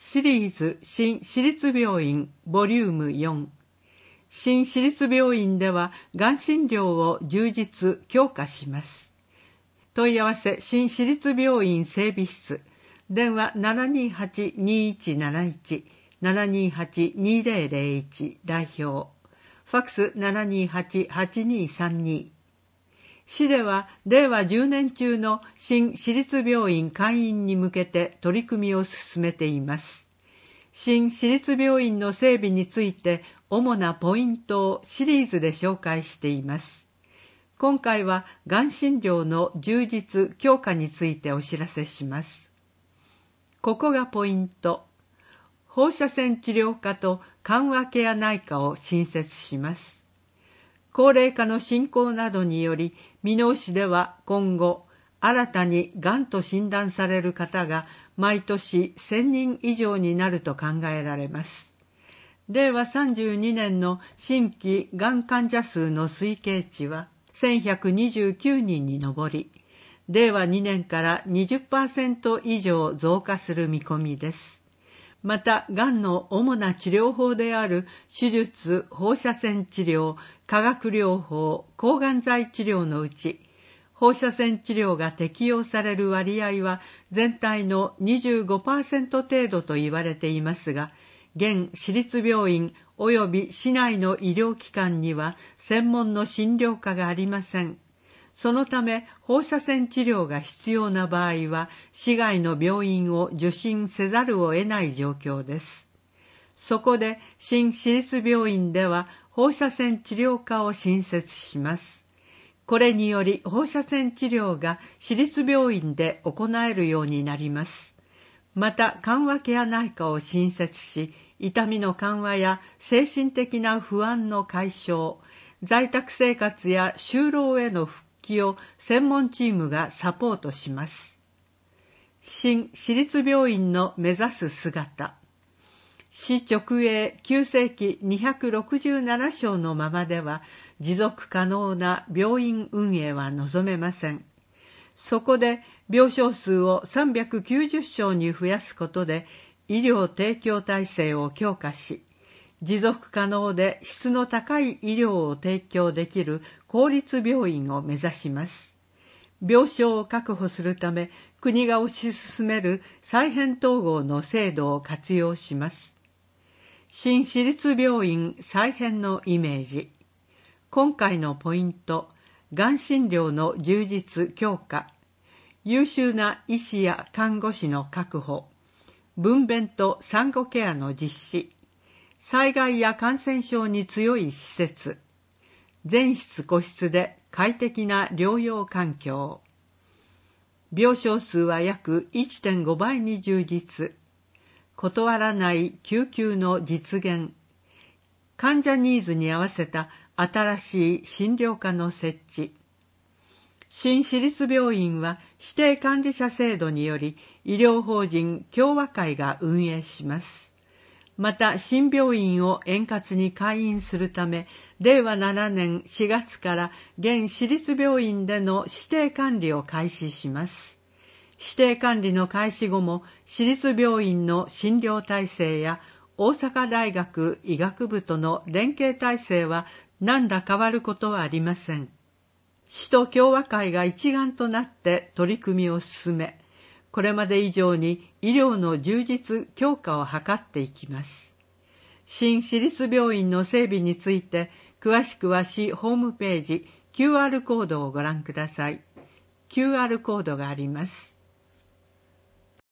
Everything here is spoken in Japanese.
シリーズ新私立病院ボリューム4。新私立病院ではがん診療を充実強化します。問い合わせ新私立病院整備室、電話 728-2171 728-2001 代表、ファックス 728-8232。市では令和10年中の新私立病院開院に向けて取り組みを進めています。新私立病院の整備について主なポイントをシリーズで紹介しています。今回はがん診療の充実強化についてお知らせします。ここがポイント。放射線治療科と緩和ケア内科を新設します。高齢化の進行などにより、箕面市では今後、新たにがんと診断される方が毎年1000人以上になると考えられます。令和32年の新規がん患者数の推計値は1129人に上り、令和2年から 20% 以上増加する見込みです。また、がんの主な治療法である手術、放射線治療、化学療法、抗がん剤治療のうち、放射線治療が適用される割合は全体の 25% 程度と言われていますが、現私立病院及び市内の医療機関には専門の診療科がありません。そのため放射線治療が必要な場合は市外の病院を受診せざるを得ない状況です。そこで新私立病院では放射線治療科を新設します。これにより放射線治療が私立病院で行えるようになります。また緩和ケア内科を新設し、痛みの緩和や精神的な不安の解消、在宅生活や就労への復帰を専門チームがサポートします。新私立病院の目指す姿。市直営9世紀267章のままでは持続可能な病院運営は望めません。そこで病床数を390床に増やすことで医療提供体制を強化し、持続可能で質の高い医療を提供できる公立病院を目指します。病床を確保するため国が推し進める再編統合の制度を活用します。新私立病院再編のイメージ。今回のポイント、がん診療の充実強化、優秀な医師や看護師の確保、分娩と産後ケアの実施、災害や感染症に強い施設、全室個室で快適な療養環境、病床数は約 1.5 倍に充実、断らない救急の実現、患者ニーズに合わせた新しい診療科の設置。新私立病院は指定管理者制度により医療法人協和会が運営します。また新病院を円滑に開院するため、令和7年4月から現私立病院での指定管理を開始します。指定管理の開始後も私立病院の診療体制や大阪大学医学部との連携体制は何ら変わることはありません。市と協和会が一丸となって取り組みを進め、これまで以上に医療の充実強化を図っていきます。新私立病院の整備について詳しくは市ホームページ QR コードをご覧ください。QR コードがあります。